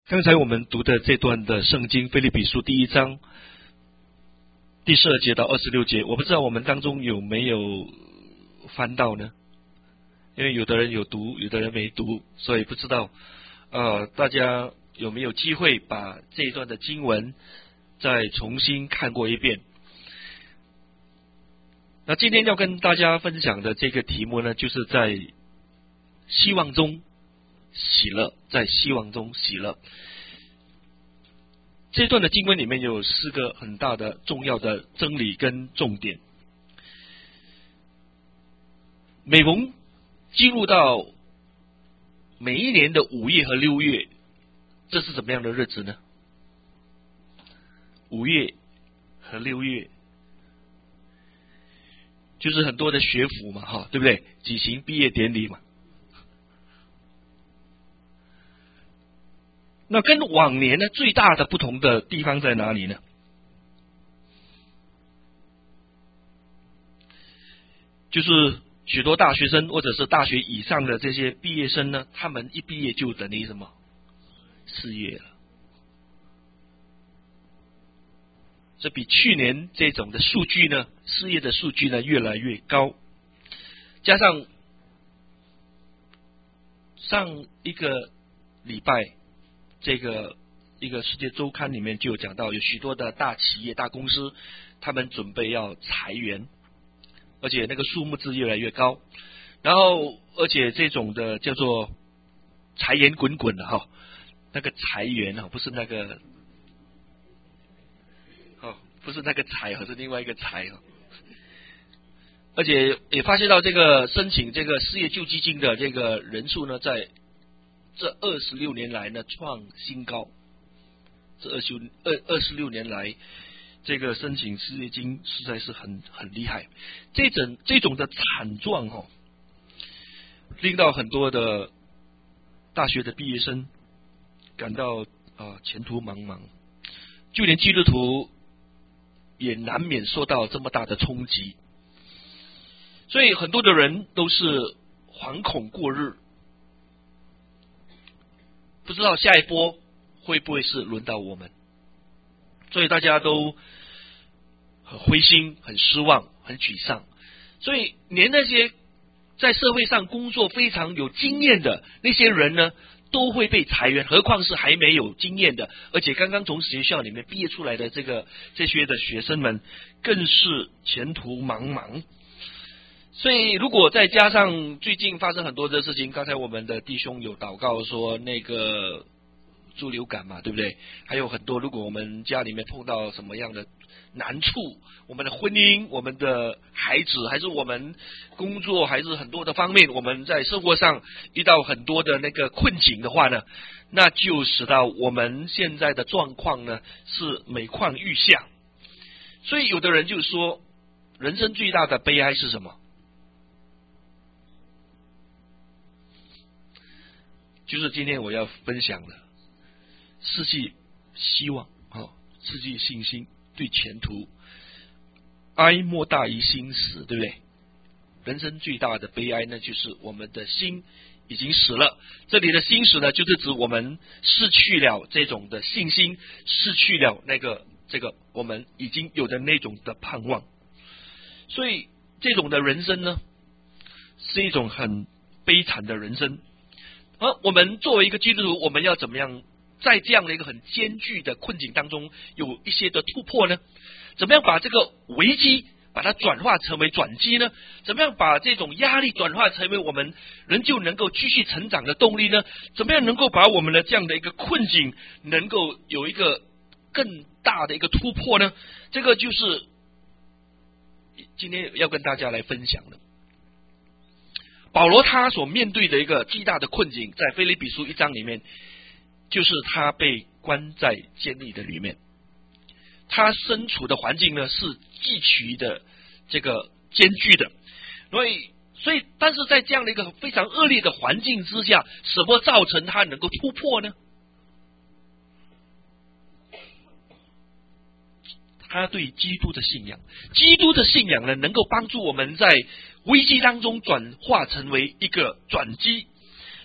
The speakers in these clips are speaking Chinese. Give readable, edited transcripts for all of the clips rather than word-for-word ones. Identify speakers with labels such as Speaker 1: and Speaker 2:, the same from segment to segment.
Speaker 1: 刚才我们读的这段的圣经腓立比书第1章第12节到26节，我不知道我们当中有没有翻到呢？因为有的人有读，有的人没读，所以不知道大家有没有机会把这一段的经文再重新看过一遍。那今天要跟大家分享的这个题目呢，就是在希望中喜乐，在希望中喜乐。这段的经文里面有4个很大的重要的真理跟重点。每逢进入到每一年的5月和6月，这是怎么样的日子呢？5月和6月就是很多的学府嘛，对不对？举行毕业典礼嘛。那跟往年呢最大的不同的地方在哪里呢？就是许多大学生或者是大学以上的这些毕业生呢，他们一毕业就等于什么？失业了。这比去年这种的数据呢，失业的数据呢越来越高。加上上一个礼拜这个一个世界周刊里面就有讲到，有许多的大企业大公司他们准备要裁员，而且那个数目字越来越高，然后而且这种的叫做财源滚滚的那个裁员不是那个不是那个财，是另外一个财而且也发现到这个申请这个失业救济金的这个人数呢，在这26年来呢创新高。这26年来，这个申请失业金实在是很厉害。这种的惨状令到很多的大学的毕业生感到前途茫茫，就连基督徒也难免受到这么大的冲击。所以很多的人都是惶恐过日，不知道下一波会不会是轮到我们，所以大家都很灰心、很失望、很沮丧。所以连那些在社会上工作非常有经验的那些人呢，都会被裁员，何况是还没有经验的，而且刚刚从学校里面毕业出来的这些的学生们，更是前途茫茫。所以如果再加上最近发生很多的事情，刚才我们的弟兄有祷告说那个猪流感嘛，对不对？还有很多，如果我们家里面碰到什么样的难处，我们的婚姻、我们的孩子，还是我们工作，还是很多的方面，我们在生活上遇到很多的那个困境的话呢，那就使到我们现在的状况呢是每况愈下。所以有的人就说，人生最大的悲哀是什么？就是今天我要分享的，失去希望，失去信心，对前途哀莫大于心死，对不对？人生最大的悲哀呢，就是我们的心已经死了。这里的心死呢，就是指我们失去了这种的信心，失去了这个我们已经有的那种的盼望。所以这种的人生呢，是一种很悲惨的人生。而我们作为一个基督徒，我们要怎么样在这样的一个很艰巨的困境当中有一些的突破呢？怎么样把这个危机把它转化成为转机呢？怎么样把这种压力转化成为我们仍旧能够继续成长的动力呢？怎么样能够把我们的这样的一个困境能够有一个更大的一个突破呢？这个就是今天要跟大家来分享的。保罗他所面对的一个巨大的困境，在腓立比书1章里面，就是他被关在监狱的里面，他身处的环境呢是极其的这个艰巨的，所以但是在这样的一个非常恶劣的环境之下，什么造成他能够突破呢？他对基督的信仰，基督的信仰呢，能够帮助我们在危机当中转化成为一个转机。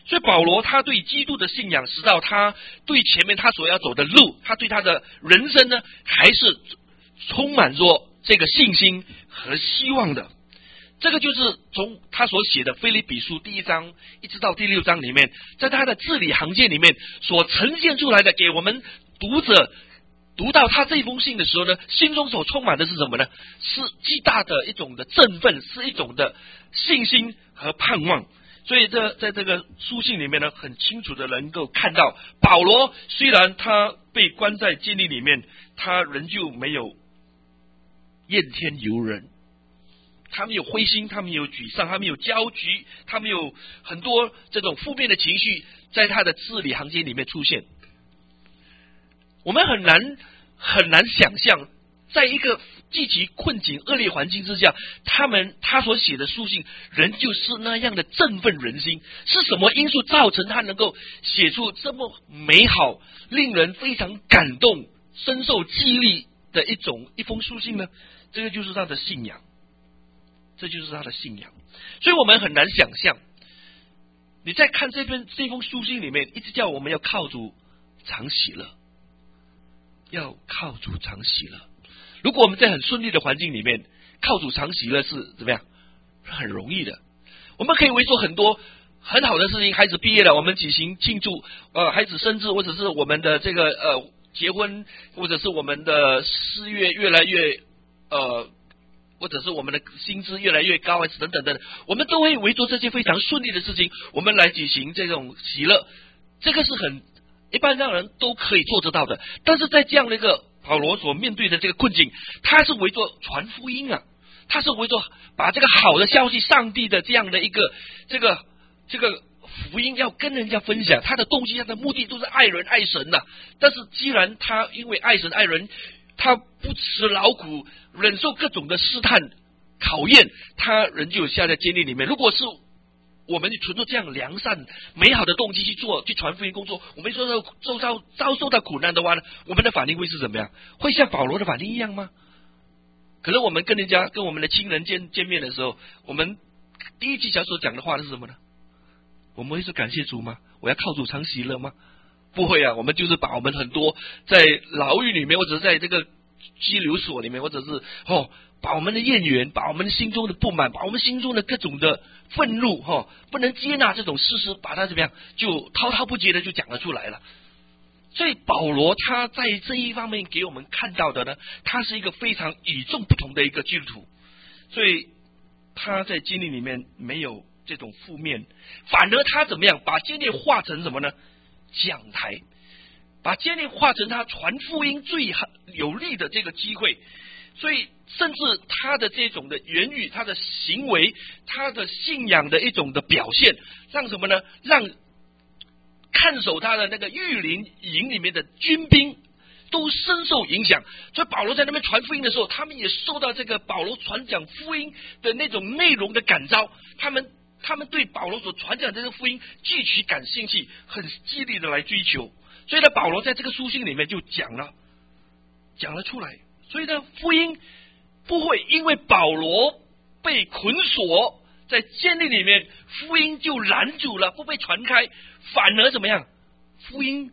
Speaker 1: 所以保罗他对基督的信仰，使到他对前面他所要走的路，他对他的人生呢，还是充满着这个信心和希望的。这个就是从他所写的腓立比书1章一直到第6章里面，在他的字里行间里面所呈现出来的，给我们读者读到他这封信的时候呢，心中所充满的是什么呢？是极大的一种的振奋，是一种的信心和盼望。所以在这个书信里面呢，很清楚的能够看到，保罗虽然他被关在监狱里面，他仍旧没有怨天尤人，他没有灰心，他没有沮丧，他没有焦急，他没有很多这种负面的情绪在他的字里行间里面出现。我们很难想象，在一个极其困境恶劣环境之下，他所写的书信仍旧是那样的振奋人心。是什么因素造成他能够写出这么美好、令人非常感动、深受激励的一封书信呢？这个就是他的信仰，这就是他的信仰。所以我们很难想象，你在看这封书信里面，一直叫我们要靠主常喜乐，要靠主常喜乐。如果我们在很顺利的环境里面，靠主常喜乐是怎么样？很容易的。我们可以为做很多很好的事情，孩子毕业了，我们举行庆祝，孩子生日，或者是我们的这个结婚，或者是我们的事业越来越或者是我们的薪资越来越高，等等等，我们都会为做这些非常顺利的事情，我们来举行这种喜乐。这个是很一般让人都可以做得到的。但是在这样的一个保罗所面对的这个困境，他是为着传福音啊，他是为着把这个好的消息，上帝的这样的一个这个福音要跟人家分享，他的动机、他的目的都是爱人爱神的。但是既然他因为爱神爱人，他不辞劳苦，忍受各种的试探考验，他仍旧下在监狱里面。如果是我们存着这样良善美好的动机去传福音工作，我们遭受到苦难的话呢，我们的反应会是怎么样？会像保罗的反应一样吗？可能我们跟我们的亲人见面的时候，我们第一句所讲的话是什么呢？我们会说感谢主吗？我要靠主常喜乐吗？不会啊，我们就是把我们很多在牢狱里面，或者在这个拘留所里面，或者是把我们的怨言，把我们心中的不满，把我们心中的各种的愤怒不能接纳这种事实，把它怎么样就滔滔不绝的就讲了出来了。所以保罗他在这一方面给我们看到的呢，他是一个非常与众不同的一个基督徒。所以他在监狱里面没有这种负面，反而他怎么样把监狱化成什么呢？讲台，把监狱化成他传福音最有利的这个机会。所以甚至他的这种的言语，他的行为，他的信仰的一种的表现，让什么呢？让看守他的那个御林营里面的军兵都深受影响。所以保罗在那边传福音的时候，他们也受到这个保罗传讲福音的那种内容的感召，他们对保罗所传讲的这个福音极其感兴趣，很激励的来追求。所以呢，保罗在这个书信里面就讲了出来。所以呢，福音不会因为保罗被捆锁在监狱里面，福音就拦阻了，不被传开，反而怎么样？福音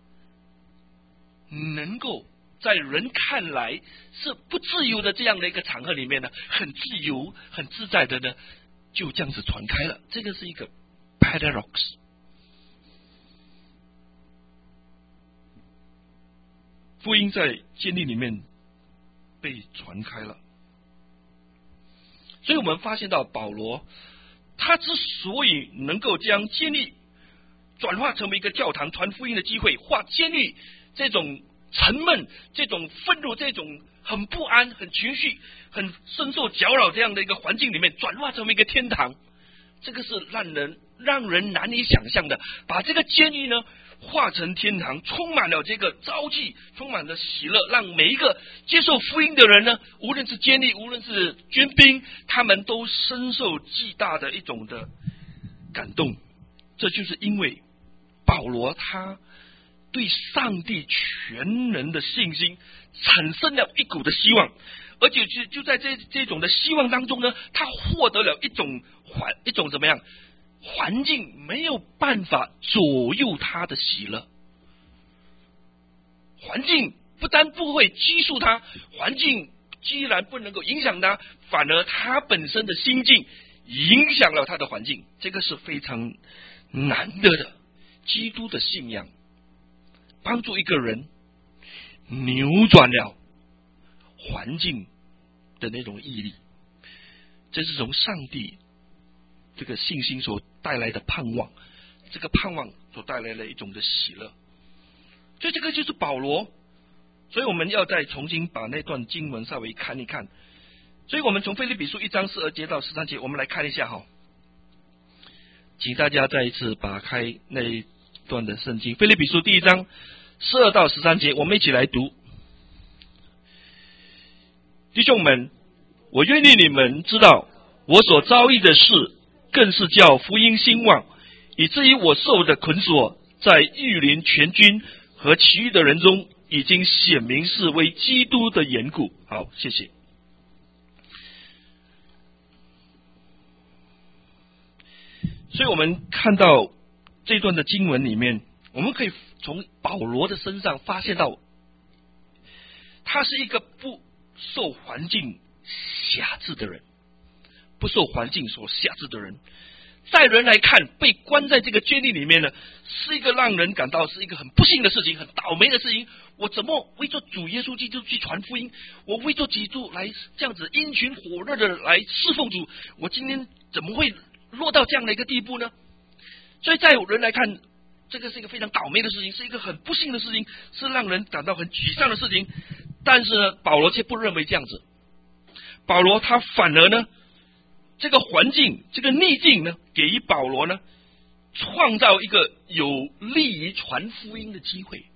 Speaker 1: 能够在人看来是不自由的这样的一个场合里面呢，很自由、很自在的呢，就这样子传开了。这个是一个 paradox。福音在监狱里面被传开了，所以我们发现到保罗，他之所以能够将监狱转化成为一个教堂传福音的机会，化监狱这种沉闷、这种愤怒、这种很不安、很情绪、很深受搅扰这样的一个环境里面，转化成为一个天堂，这个是让人难以想象的。把这个监狱呢化成天堂，充满了这个朝气，充满了喜乐，让每一个接受福音的人呢，无论是监狱，无论是军兵，他们都深受极大的一种的感动。这就是因为保罗他对上帝全能的信心产生了一股的希望，而且就在这种的希望当中呢，他获得了一种怎么样？ 环境没有办法左右他的喜乐，环境不但不会拘束他，环境居然不能够影响他，反而他本身的心境影响了他的环境，这个是非常难得的。基督的信仰帮助一个人扭转了环境的那种毅力，这是从上帝这个信心所带来的盼望，这个盼望所带来的一种的喜乐。所以这个就是保罗，所以我们要再重新把那段经文稍微看一看。所以我们从腓立比书1章12节到13节，我们来看一下哈。请大家再一次打开那一段的圣经，腓立比书1章12到13节，我们一起来读。弟兄们，我愿意你们知道，我所遭遇的事，更是叫福音兴旺，以至于我受的捆锁，在御林全军和其余的人中，已经显明是为基督的缘故。好，谢谢。所以我们看到这段的经文里面，我们可以从保罗的身上发现到，他是一个不受环境辖制的人，不受环境所辖制的人。在人来看，被关在这个监狱里面呢，是一个让人感到是一个很不幸的事情，很倒霉的事情。我怎么为做主耶稣基督去传福音？我为做基督来这样子殷勤火热的来侍奉主，我今天怎么会落到这样的一个地步呢？所以在人来看，这个是一个非常倒霉的事情，是一个很不幸的事情，是让人感到很沮丧的事情。但是呢，保罗却不认为这样子。保罗他反而呢，这个环境，这个逆境呢，给予保罗呢，创造一个有利于传福音的机会。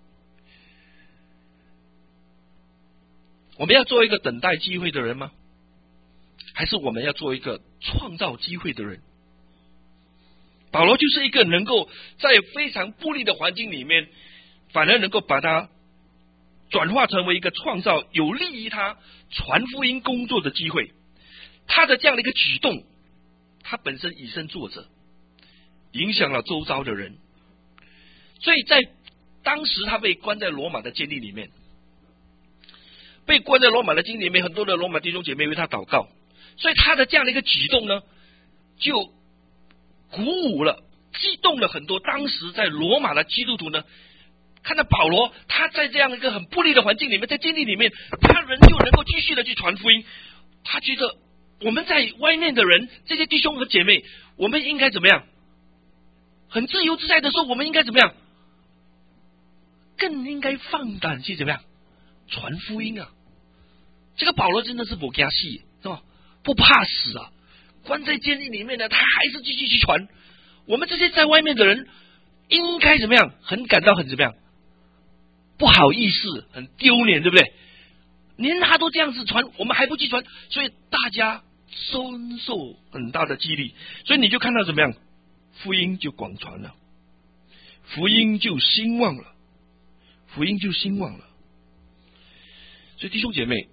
Speaker 1: 我们要做一个等待机会的人吗？还是我们要做一个创造机会的人？保罗就是一个能够在非常不利的环境里面，反而能够把它转化成为一个创造有利于他传福音工作的机会。他的这样的一个举动，他本身以身作则，影响了周遭的人。所以在当时他被关在罗马的监狱里面，被关在罗马的监狱里面，很多的罗马弟兄姐妹为他祷告，所以他的这样的一个举动呢，就鼓舞了、激动了很多当时在罗马的基督徒呢。看到保罗他在这样一个很不利的环境里面，在监狱里面，他仍旧能够继续的去传福音。他觉得我们在外面的人，这些弟兄和姐妹，我们应该怎么样？很自由自在的时候，我们应该怎么样？更应该放胆去怎么样传福音啊！这个保罗真的是不怕死，是吧？不怕死啊！关在监狱里面呢，他还是继续去传。我们这些在外面的人，应该怎么样？很感到很怎么样？不好意思，很丢脸，对不对？连他都这样子传，我们还不去传，所以大家深受很大的激励。所以你就看到怎么样，福音就广传了，福音就兴旺了，福音就兴旺了。所以弟兄姐妹，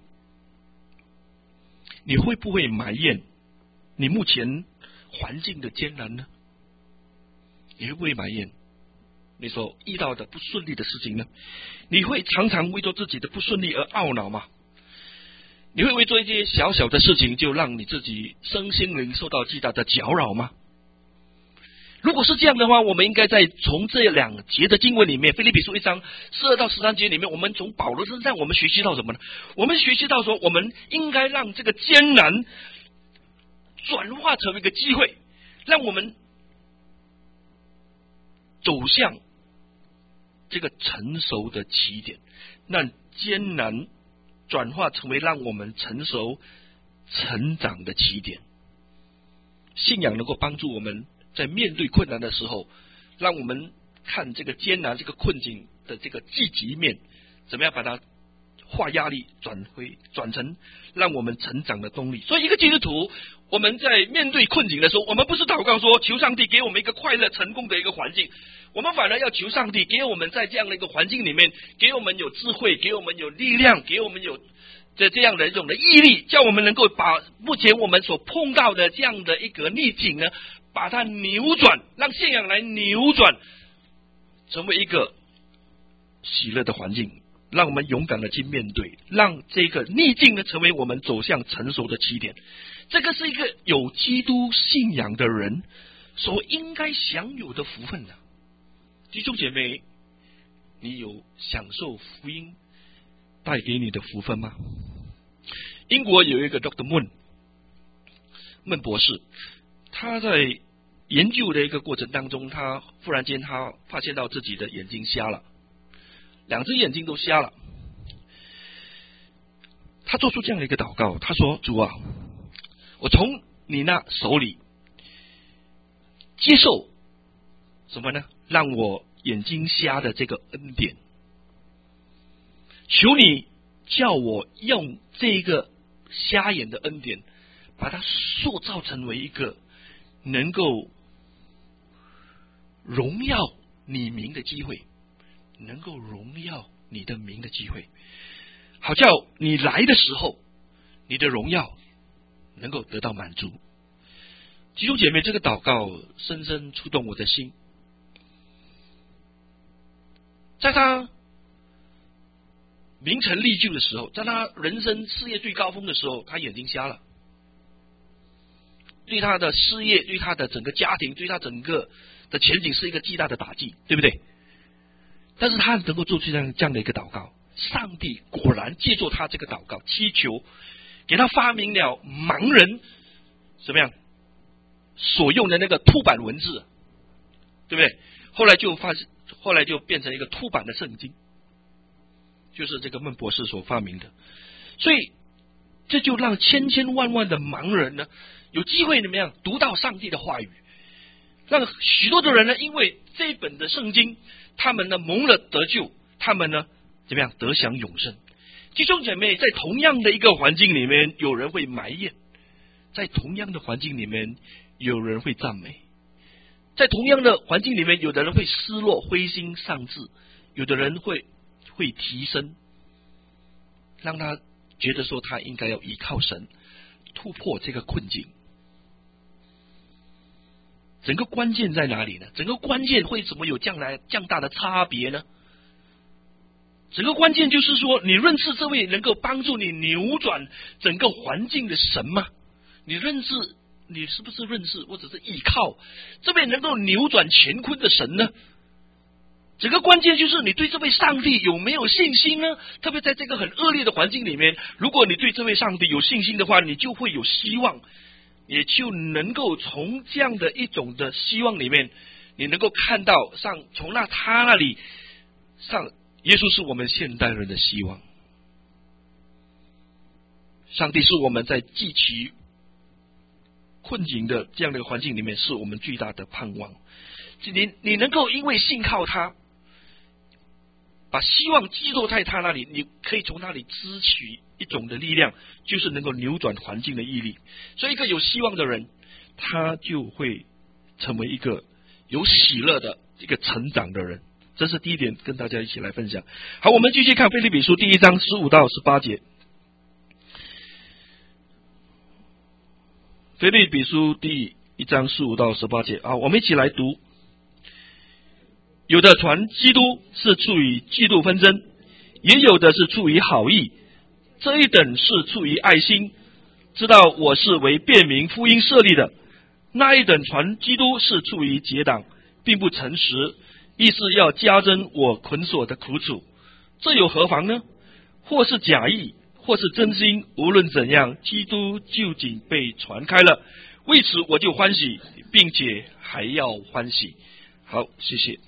Speaker 1: 你会不会埋怨你目前环境的艰难呢？你会不会埋怨你所遇到的不顺利的事情呢？你会常常为做自己的不顺利而懊恼吗？你会为做一些小小的事情就让你自己身心灵受到巨大的搅扰吗？如果是这样的话，我们应该在从这2节的经文里面，腓立比书1章12到13节里面，我们从保罗身上我们学习到什么呢？我们学习到说，我们应该让这个艰难转化成一个机会，让我们走向这个成熟的起点，让艰难转化成为让我们成熟成长的起点。信仰能够帮助我们在面对困难的时候，让我们看这个艰难、这个困境的这个积极面，怎么样把它化压力转成让我们成长的动力。所以一个基督徒，我们在面对困境的时候，我们不是祷告说求上帝给我们一个快乐成功的一个环境，我们反而要求上帝给我们在这样的一个环境里面，给我们有智慧，给我们有力量，给我们有这样的一种的毅力，叫我们能够把目前我们所碰到的这样的一个逆境呢， 把它扭转，让信仰来扭转，成为一个喜乐的环境，让我们勇敢的去面对，让这个逆境呢成为我们走向成熟的起点。这个是一个有基督信仰的人所应该享有的福分的。弟兄姐妹，你有享受福音带给你的福分吗？英国有一个 Dr. Moon 博士，他在研究的一个过程当中，他忽然间他发现到自己的眼睛瞎了，2只眼睛都瞎了。他做出这样的一个祷告，他说：主啊，我从你那手里接受什么呢？让我眼睛瞎的这个恩典，求你叫我用这个瞎眼的恩典，把它塑造成为一个能够荣耀你名的机会，能够荣耀你的名的机会，好叫你来的时候，你的荣耀能够得到满足。弟兄姐妹，这个祷告深深触动我的心。在他名成利就的时候，在他人生事业最高峰的时候，他眼睛瞎了，对他的事业，对他的整个家庭，对他整个的前景是一个巨大的打击，对不对？但是他能够做出这样的一个祷告，上帝果然借助他这个祷告祈求，给他发明了盲人怎么样所用的那个凸版文字，对不对？后来就变成一个凸版的圣经，就是这个孟博士所发明的。所以这就让千千万万的盲人呢有机会怎么样读到上帝的话语，让许多的人呢因为这本的圣经，他们呢蒙了得救，他们呢怎么样得享永生。弟兄姐妹，在同样的一个环境里面，有人会埋怨，在同样的环境里面有人会赞美，在同样的环境里面，有的人会失落灰心丧志，有的人会提升，让他觉得说他应该要依靠神突破这个困境。整个关键在哪里呢？整个关键为什么有这样大的差别呢？整个关键就是说，你认识这位能够帮助你扭转整个环境的神吗？你是不是认识或者是依靠这位能够扭转乾坤的神呢？整个关键就是你对这位上帝有没有信心呢？特别在这个很恶劣的环境里面，如果你对这位上帝有信心的话，你就会有希望，也就能够从这样的一种的希望里面，你能够看到从他那里耶稣是我们现代人的希望，上帝是我们在极其困境的这样的一个环境里面是我们最大的盼望。你能够因为信靠他，把希望寄托在他那里，你可以从那里支取一种的力量，就是能够扭转环境的毅力。所以一个有希望的人，他就会成为一个有喜乐的一个成长的人。这是第一点，跟大家一起来分享。好，我们继续看腓立比书第1章15到18节。腓立比书第1章15到18节啊，我们一起来读。有的传基督是出于嫉妒纷争，也有的是出于好意，这一等是出于爱心，知道我是为便民福音设立的；那一等传基督是出于结党，并不诚实，意思要加增我捆锁的苦楚。这有何妨呢？或是假意，或是真心，无论怎样，基督究竟被传开了，为此我就欢喜，并且还要欢喜。好，谢谢。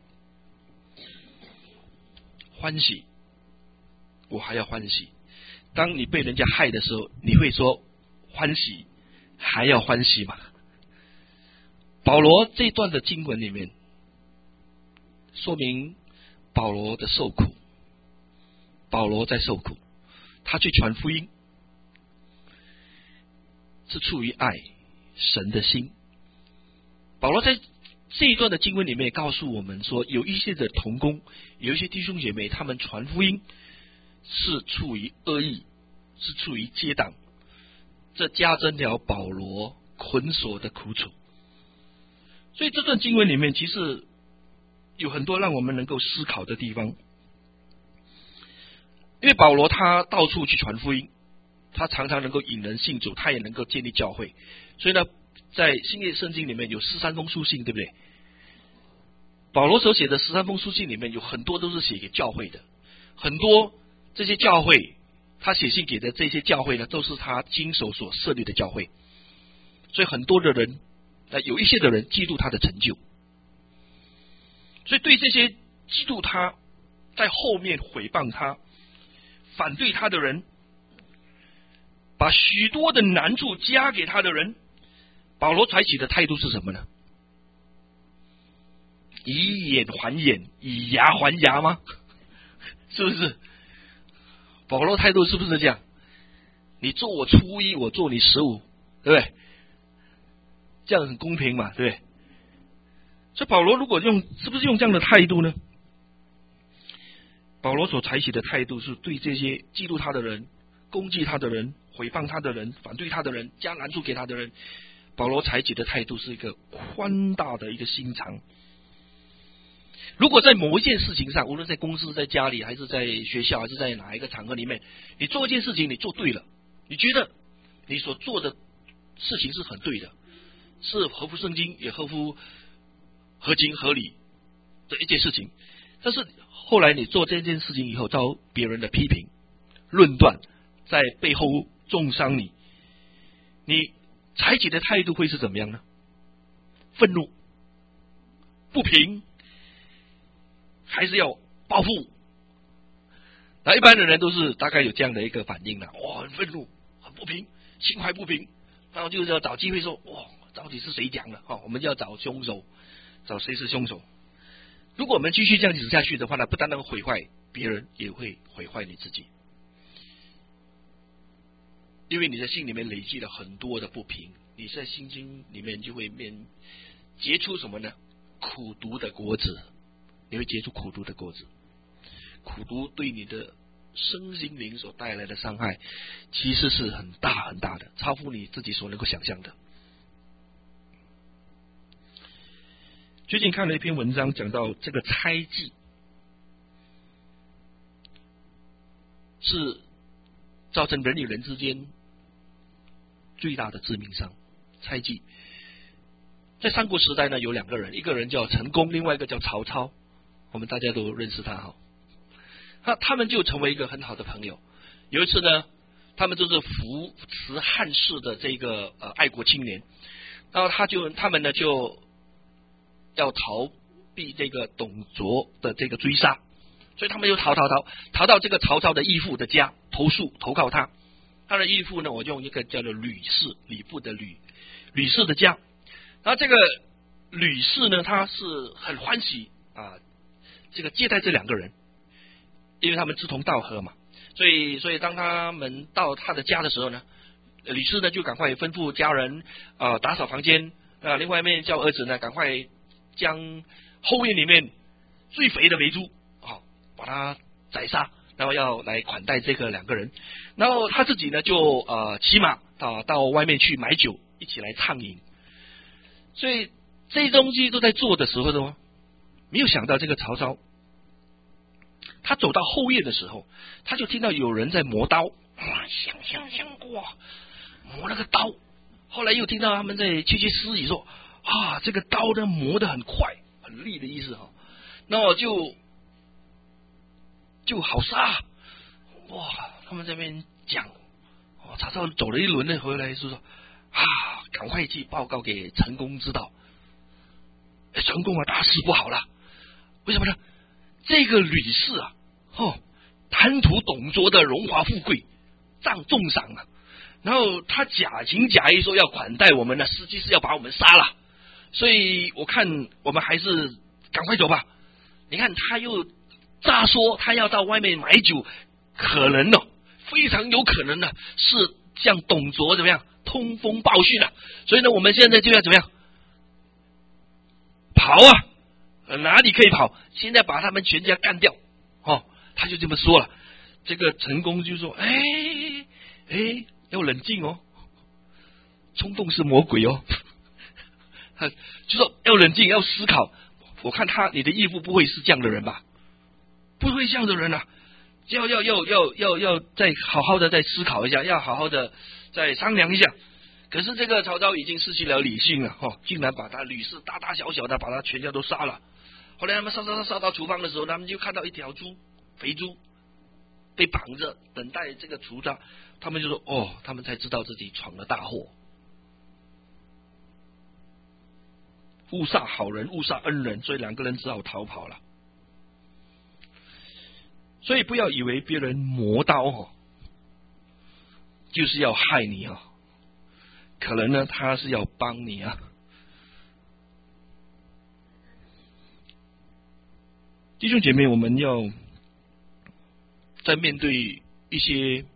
Speaker 1: 欢喜，我还要欢喜。当你被人家害的时候，你会说欢喜还要欢喜吗？保罗这段的经文里面说明保罗的受苦，保罗在受苦，他去传福音是出于爱神的心。保罗在这一段的经文里面告诉我们说，有一些的同工，有一些弟兄姐妹，他们传福音是出于恶意，是出于结党，这加增了保罗捆锁的苦楚。 所以这段经文里面其实有很多让我们能够思考的地方。因为保罗他到处去传福音，他常常能够引人信主，他也能够建立教会。所以呢，在新约圣经里面有13封书信，对不对？保罗所写的13封书信里面有很多都是写给教会的，很多这些教会他写信给的这些教会呢，都是他经手所设立的教会。所以很多的人，有一些的人嫉妒他的成就，所以对这些嫉妒他，在后面毁谤他、反对他的人，把许多的难处加给他的人，保罗采取的态度是什么呢？以眼还眼，以牙还牙吗？是不是？保罗态度是不是这样？你做我初1，我做你15，对不对？这样很公平嘛，对不对？所以保罗如果是不是用这样的态度呢？保罗所采取的态度是对这些嫉妒他的人、攻击他的人、毁谤他的人、反对他的人、加难处给他的人，保罗采取的态度是一个宽大的一个心肠。如果在某一件事情上，无论在公司、在家里，还是在学校，还是在哪一个场合里面，你做一件事情你做对了，你觉得你所做的事情是很对的，是合乎圣经，也合情合理的一件事情，但是后来你做这件事情以后，遭别人的批评、论断，在背后重伤你，你采取的态度会是怎么样呢？愤怒、不平，还是要报复？那一般的人都是大概有这样的一个反应了，哇，很愤怒，很不平，心怀不平，然后就是要找机会说，哇，到底是谁讲的？我们就要找凶手，找谁是凶手。如果我们继续这样子下去的话呢，不单单毁坏别人，也会毁坏你自己，因为你的心里面累积了很多的不平，你在心经里面就会结出什么呢？苦毒的果子，你会结出苦毒的果子。苦毒对你的身心灵所带来的伤害，其实是很大很大的，超乎你自己所能够想象的。最近看了一篇文章，讲到这个猜忌是造成人与人之间最大的致命伤。猜忌在三国时代呢，有2个人，一个人叫陈宫，另外一个叫曹操，我们大家都认识他哈。他们就成为一个很好的朋友。有一次呢，他们就是扶持汉室的这个爱国青年，然后他们呢就要逃避这个董卓的这个追杀，所以他们又逃到这个曹操的义父的家投靠他。他的义父呢，我用一个叫做吕氏，吕布的吕氏的家。然后这个吕氏呢，他是很欢喜这个接待这2个人，因为他们志同道合嘛。所以当他们到他的家的时候呢，吕氏呢就赶快吩咐家人打扫房间，另外一面叫儿子呢赶快将后院里面最肥的肥猪把它宰杀，然后要来款待这个2个人。然后他自己呢就骑马到外面去买酒，一起来畅饮。所以这些东西都在做的时候呢，没有想到这个曹操，他走到后院的时候，他就听到有人在磨刀，哇，磨那个刀。后来又听到他们在窃窃私语说，这个刀呢磨得很快很利的意思那我就好杀，哇！他们这边讲，曹操走了一轮呢，回来说赶快去报告给陈宫知道。陈宫大事不好了，为什么呢？这个吕氏贪图董卓的荣华富贵，仗重赏然后他假情假意说要款待我们呢，实际是要把我们杀了。所以我看我们还是赶快走吧。你看他又诈说他要到外面买酒，可能非常有可能是向董卓怎么样通风报讯所以呢，我们现在就要怎么样跑哪里可以跑？现在把他们全家干掉他就这么说了。这个陈宫就说要冷静冲动是魔鬼就说要冷静，要思考。我看你的义父不会是这样的人吧？不会这样的人啊！要再好好的再思考一下，要好好的再商量一下。可是这个曹操已经失去了理性了，竟然把他吕氏大大小小的把他全家都杀了。后来他们杀到厨房的时候，他们就看到一条猪，肥猪被绑着等待这个屠杀，他们就说他们才知道自己闯了大祸。误杀好人，误杀恩人，所以两个人只好逃跑了。所以不要以为别人磨刀就是要害你可能呢他是要帮你啊。弟兄姐妹，我们要在面对一些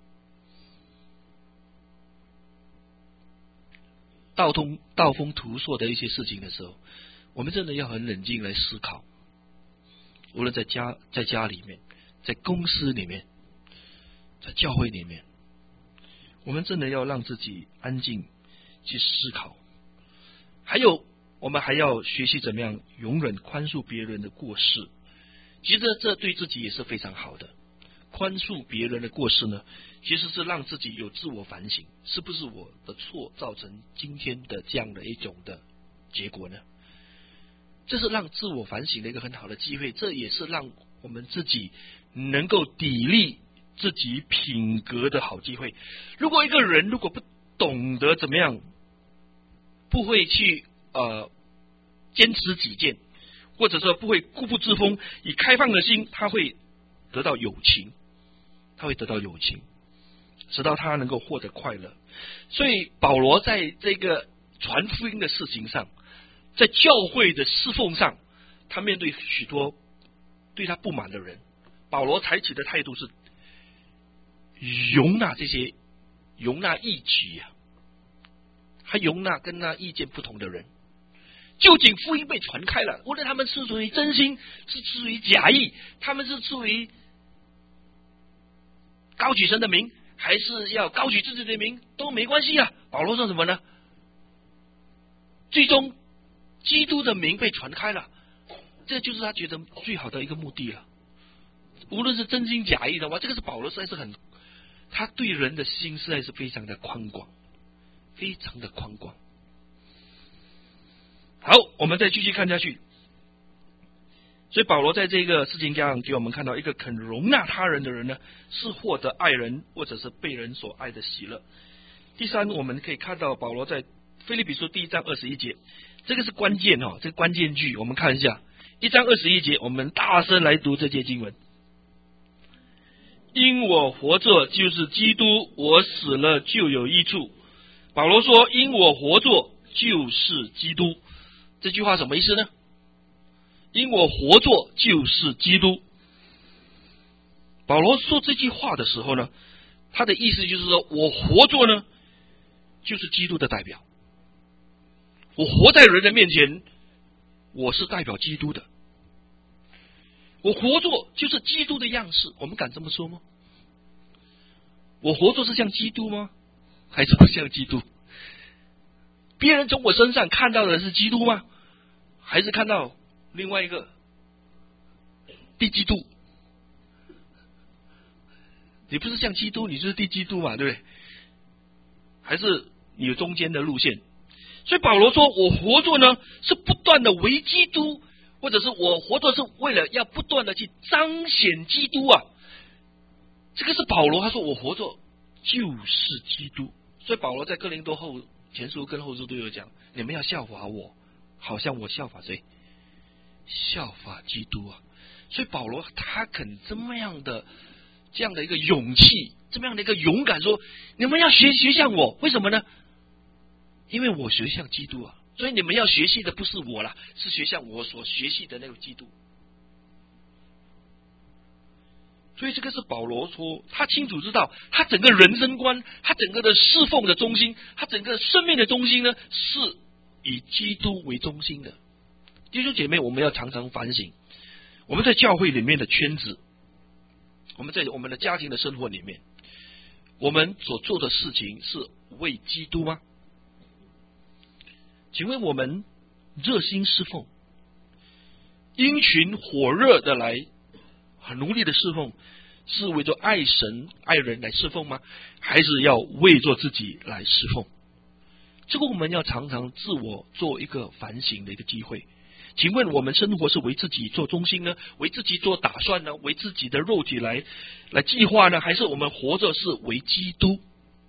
Speaker 1: 道风途错的一些事情的时候，我们真的要很冷静来思考。无论在家里面，在公司里面，在教会里面，我们真的要让自己安静去思考。还有，我们还要学习怎么样容忍宽恕别人的过失。其实这对自己也是非常好的。宽恕别人的过失呢，其实是让自己有自我反省，是不是我的错造成今天的这样的一种的结果呢？这是让自我反省的一个很好的机会，这也是让我们自己能够砥砺自己品格的好机会。如果一个人如果不懂得怎么样，不会去坚持己见，或者说不会固步自封，以开放的心，他会得到友情，直到他能够获得快乐。所以保罗在这个传福音的事情上，在教会的侍奉上，他面对许多对他不满的人，保罗采取的态度是容纳异己还容纳跟他意见不同的人。究竟福音被传开了，无论他们是出于真心，是出于假意，他们是出于高举神的名，还是要高举自己的名，都没关系啊。保罗说什么呢？最终基督的名被传开了，这就是他觉得最好的一个目的了。无论是真心假意的话，这个是保罗实在是他对人的心实在是非常的宽广，非常的宽广。好，我们再继续看下去。所以保罗在这个事情上给我们看到，一个肯容纳他人的人呢，是获得爱人或者是被人所爱的喜乐。第三，我们可以看到保罗在腓立比书第1章21节，这个是关键这个关键句，我们看一下1章21节，我们大声来读这节经文。因我活着就是基督，我死了就有益处。保罗说因我活着就是基督，这句话什么意思呢？因我活着就是基督。保罗说这句话的时候呢，他的意思就是说，我活着呢就是基督的代表，我活在人的面前，我是代表基督的，我活着就是基督的样式。我们敢这么说吗？我活着是像基督吗？还是不像基督？别人从我身上看到的是基督吗？还是看到另外一个地基督？你不是像基督，你就是地基督嘛，对不对？还是你有中间的路线？所以保罗说我活着呢是不断的为基督，或者是我活着是为了要不断的去彰显基督啊。这个是保罗，他说我活着就是基督。所以保罗在哥林多后前书跟后书都有讲，你们要效法我，好像我效法谁？效法基督啊。所以保罗他肯这样的一个勇气，这么样的一个勇敢说，你们要学像我。为什么呢？因为我学像基督啊，所以你们要学习的不是我啦，是学像我所学习的那个基督。所以这个是保罗说，他清楚知道他整个人生观，他整个的侍奉的中心，他整个生命的中心呢，是以基督为中心的。弟兄姐妹，我们要常常反省，我们在教会里面的圈子，我们在我们的家庭的生活里面，我们所做的事情是为基督吗？请问我们热心侍奉，殷勤火热的来很努力的侍奉，是为着爱神爱人来侍奉吗？还是要为着自己来侍奉？这个我们要常常自我做一个反省的一个机会。请问我们生活是为自己做中心呢？为自己做打算呢？为自己的肉体来计划呢？还是我们活着是为基督？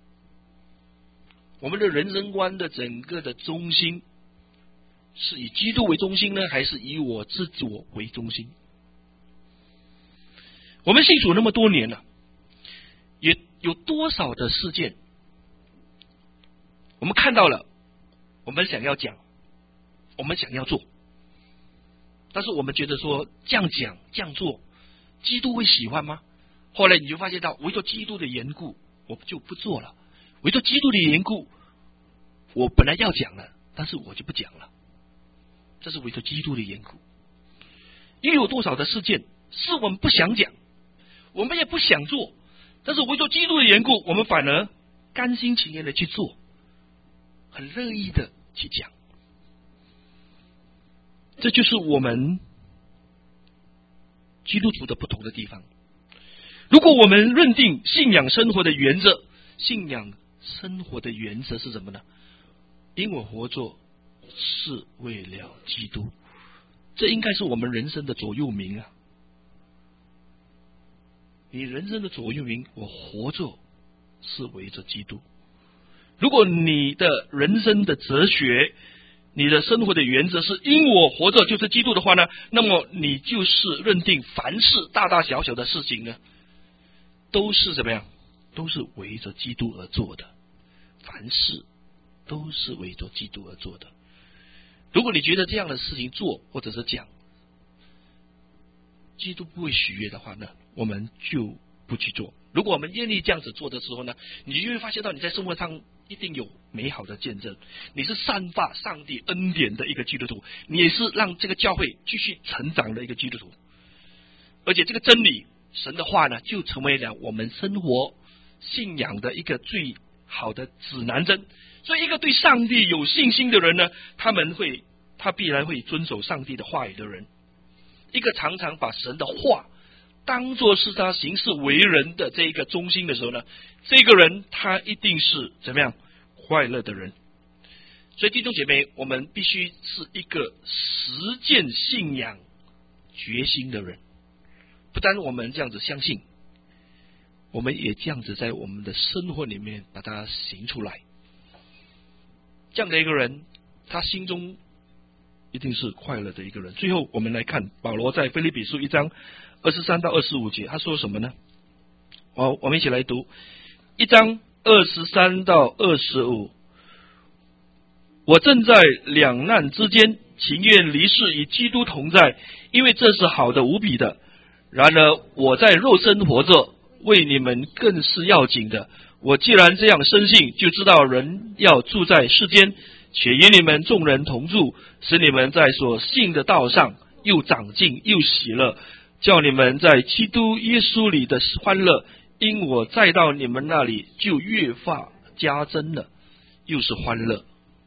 Speaker 1: 我们的人生观的整个的中心是以基督为中心呢，还是以我自我为中心？我们信主那么多年了，也有多少的事件我们看到了，我们想要讲，我们想要做，但是我们觉得说这样讲这样做基督会喜欢吗？后来你就发现到，为着基督的缘故我就不做了，为着基督的缘故我本来要讲了，但是我就不讲了，这是为着基督的缘故。又有多少的事件是我们不想讲，我们也不想做，但是为着基督的缘故，我们反而甘心情愿的去做，很乐意的去讲。这就是我们基督徒的不同的地方。如果我们认定信仰生活的原则，信仰生活的原则是什么呢？因我活着是为了基督，这应该是我们人生的座右铭啊！你人生的座右铭，我活着是为着基督。如果你的人生的哲学，你的生活的原则是因我活着就是基督的话呢，那么你就是认定凡事大大小小的事情呢，都是怎么样？都是为着基督而做的，凡事都是为着基督而做的。如果你觉得这样的事情做或者是讲基督不会喜悦的话呢，我们就不去做。如果我们愿意这样子做的时候呢，你就会发现到你在生活上一定有美好的见证，你是散发上帝恩典的一个基督徒，你也是让这个教会继续成长的一个基督徒。而且这个真理神的话呢，就成为了我们生活信仰的一个最好的指南针。所以一个对上帝有信心的人呢，他必然会遵守上帝的话语的人。一个常常把神的话当作是他行事为人的这一个中心的时候呢，这个人他一定是怎么样快乐的人。所以弟兄姐妹，我们必须是一个实践信仰决心的人。不单我们这样子相信，我们也这样子在我们的生活里面把它行出来。这样的一个人，他心中一定是快乐的一个人。最后我们来看保罗在腓立比书1章23到25节，他说什么呢？我们一起来读1章23到25。我正在两难之间，情愿离世与基督同在，因为这是好的无比的。然而我在肉身活着，为你们更是要紧的。我既然这样深信，就知道人要住在世间，且与你们众人同住，使你们在所信的道上又长进又喜乐，叫你们在基督耶稣里的欢乐，因我再到你们那里就越发加增了，又是欢乐。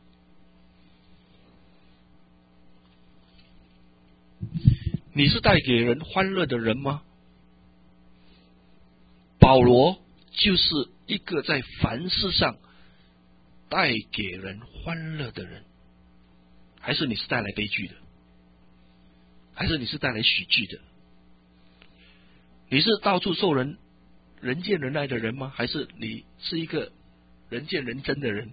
Speaker 1: 你是带给人欢乐的人吗？保罗就是一个在凡事上带给人欢乐的人。还是你是带来悲剧的？还是你是带来喜剧的？你是到处受人见人爱的人吗？还是你是一个人见人憎的人？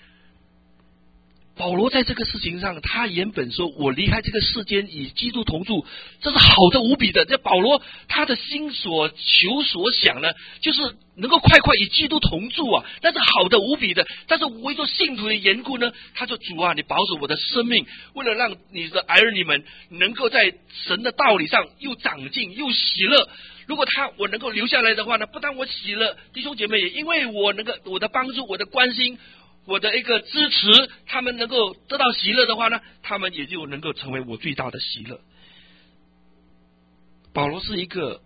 Speaker 1: 保罗在这个事情上，他原本说我离开这个世间与基督同住，这是好的无比的。这保罗他的心所求所想呢，就是能够快快与基督同住啊，那是好的无比的。但是为着信徒的缘故呢，他说主啊，你保守我的生命，为了让你的儿女们能够在神的道理上又长进又喜乐。如果我能够留下来的话呢，不但我喜乐，弟兄姐妹也因为我的帮助，我的关心，我的一个支持，他们能够得到喜乐的话呢，他们也就能够成为我最大的喜乐。保罗是一个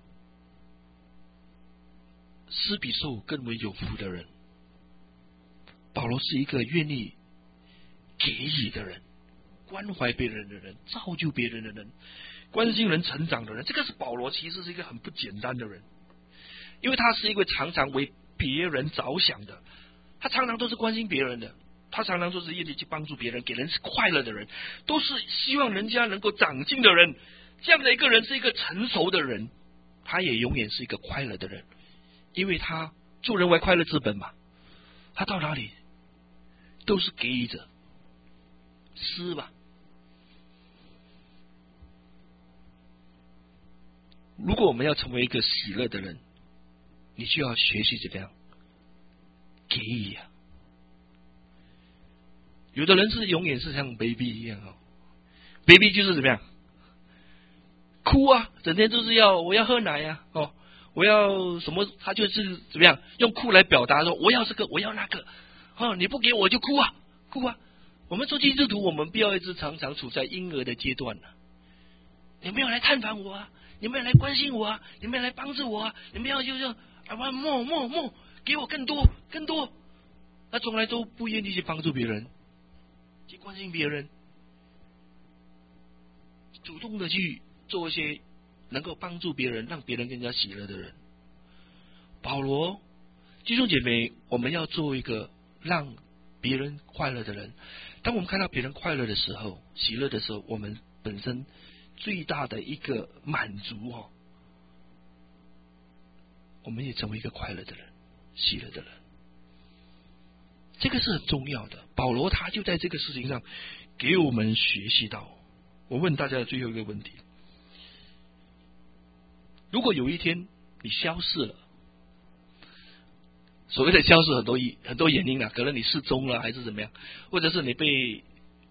Speaker 1: 施比受更为有福的人，保罗是一个愿意给予的人， 关怀别人的人，造就别人的人，关心人成长的人。这个是保罗其实是一个很不简单的人，因为他是一个常常为别人着想的，他常常都是关心别人的，他常常都是愿意去帮助别人，给人快乐的人，都是希望人家能够长进的人。这样的一个人是一个成熟的人，他也永远是一个快乐的人，因为他助人为快乐之本嘛。他到哪里都是给予者，施吧。如果我们要成为一个喜乐的人，你就要学习怎么样给予啊。有的人是永远是像 baby 一样哦 ，baby 就是怎么样哭啊，整天就是我要喝奶啊，我要什么，他就是怎么样用哭来表达说我要这个我要那个，你不给我就哭啊哭啊。我们做基督徒，我们不要一直常常处在婴儿的阶段了。你们要来探访我啊，你们要来关心我啊，你们要来帮助我啊，你们要就是I want more，给我更多更多。他从来都不愿意去帮助别人，去关心别人，主动的去做一些能够帮助别人，让别人更加喜乐的人。保罗，弟兄姐妹，我们要做一个让别人快乐的人。当我们看到别人快乐的时候，喜乐的时候，我们本身最大的一个满足我们也成为一个快乐的人，喜乐的人。这个是很重要的。保罗他就在这个事情上给我们学习到。我问大家的最后一个问题：如果有一天你消失了，所谓的消失很多原因啊，可能你失踪了，还是怎么样，或者是你被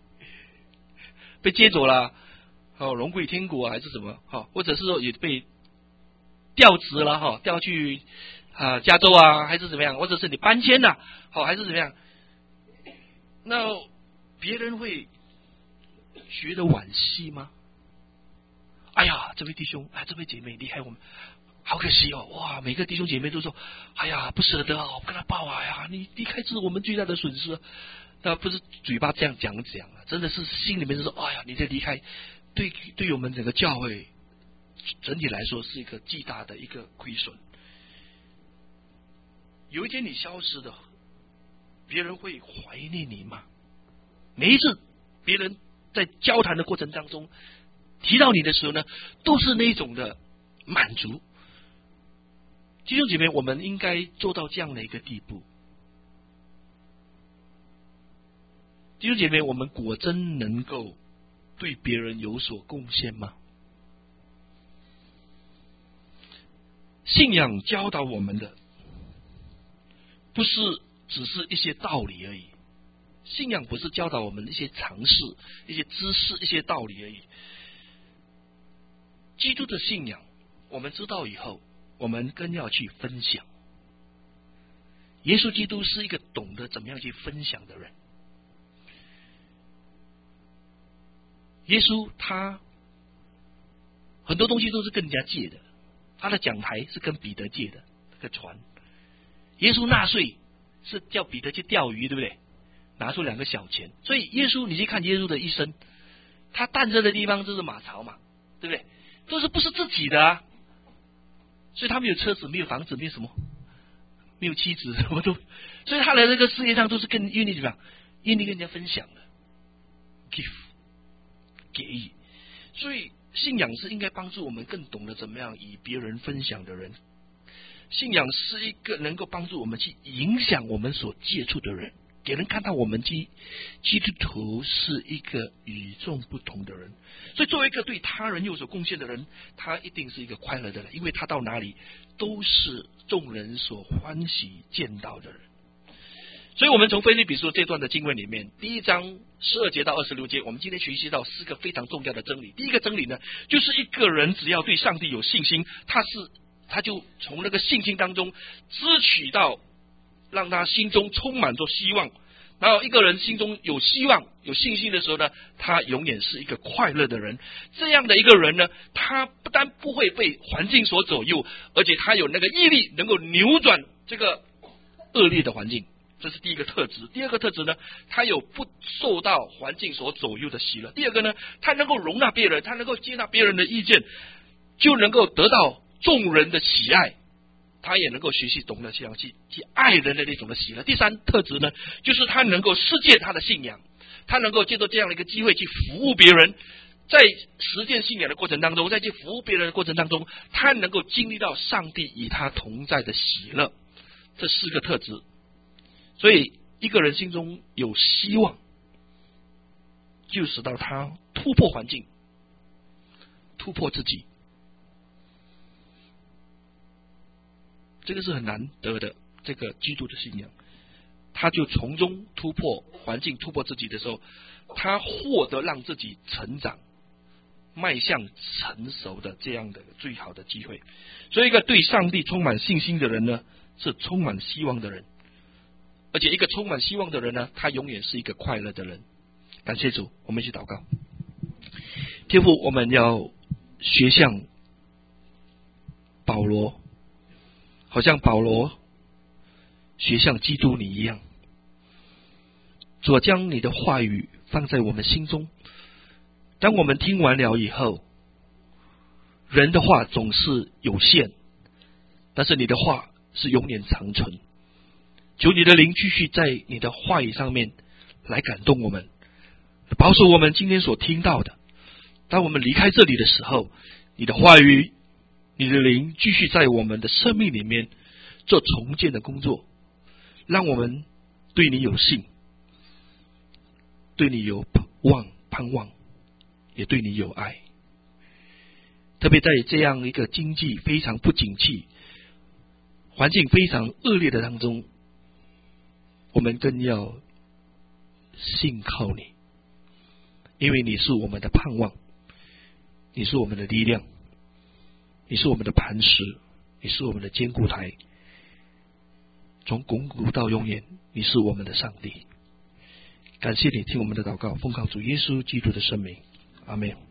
Speaker 1: 接走了，龙归天国还是什么，或者是说也被调职了，调去加州啊，还是怎么样，或者是你搬迁了，还是怎么样，那别人会觉得惋惜吗？哎呀，这位弟兄，这位姐妹离开我们，好可惜哦！哇，每个弟兄姐妹都说，哎呀，不舍得我跟他抱啊呀！你离开是我们最大的损失。那不是嘴巴这样讲真的是心里面就说，哎呀，你的离开对我们整个教会整体来说是一个巨大的一个亏损。有一天你消失的，别人会怀念你吗？每一次别人在交谈的过程当中提到你的时候呢，都是那种的满足。弟兄姐妹，我们应该做到这样的一个地步。弟兄姐妹，我们果真能够对别人有所贡献吗？信仰教导我们的不是只是一些道理而已，信仰不是教导我们一些常识、一些知识、一些道理而已。基督的信仰我们知道以后，我们更要去分享。耶稣基督是一个懂得怎么样去分享的人。耶稣他很多东西都是跟人家借的，他的讲台是跟彼得借的这个船。耶稣纳税是叫彼得去钓鱼，对不对？拿出2个小钱。所以耶稣，你去看耶稣的一生，他诞生的地方就是马槽嘛，对不对？都是不是自己的啊？所以他没有车子，没有房子，没有什么，没有妻子，什么都，所以他来这个世界上都是跟愿意怎么样，愿意跟人家分享的 ，give 给予。所以信仰是应该帮助我们更懂得怎么样与别人分享的人。信仰是一个能够帮助我们去影响我们所接触的人，给人看到我们基督徒是一个与众不同的人。所以作为一个对他人有所贡献的人，他一定是一个快乐的人，因为他到哪里都是众人所欢喜见到的人。所以我们从腓立比书这段的经文里面，第1章12节到26节，我们今天学习到4个非常重要的真理。第一个真理呢，就是一个人只要对上帝有信心，他就从那个信心当中支取到让他心中充满着希望。然后一个人心中有希望有信心的时候呢，他永远是一个快乐的人。这样的一个人呢，他不但不会被环境所左右，而且他有那个毅力能够扭转这个恶劣的环境， 这是第一个特质。第二个特质呢，他有不受到环境所左右的喜乐。第二个呢，他能够容纳别人，他能够接纳别人的意见，就能够得到众人的喜爱。他也能够学习懂得去爱人的那种的喜乐。第三特质呢，就是他能够实践他的信仰，他能够借着这样的一个机会去服务别人。在实践信仰的过程当中，在去服务别人的过程当中，他能够经历到上帝与他同在的喜乐。这四个特质，所以一个人心中有希望，就使到他突破环境，突破自己。这个是很难得的，这个基督的信仰，他就从中突破环境，突破自己的时候，他获得让自己成长，迈向成熟的这样的最好的机会。所以一个对上帝充满信心的人呢，是充满希望的人，而且一个充满希望的人呢，他永远是一个快乐的人。感谢主，我们一起祷告。天父，我们要学像保罗，好像保罗学像基督你一样，主将你的话语放在我们心中。当我们听完了以后，人的话总是有限，但是你的话是永远长存。求你的灵继续在你的话语上面来感动我们，保守我们今天所听到的。当我们离开这里的时候，你的话语，你的灵继续在我们的生命里面做重建的工作，让我们对你有信，对你有盼望，也对你有爱。特别在这样一个经济非常不景气、环境非常恶劣的当中，我们更要信靠你，因为你是我们的盼望，你是我们的力量，你是我们的磐石，你是我们的坚固台，从亘古到永远，你是我们的上帝。感谢你听我们的祷告，奉靠主耶稣基督的圣名，阿们。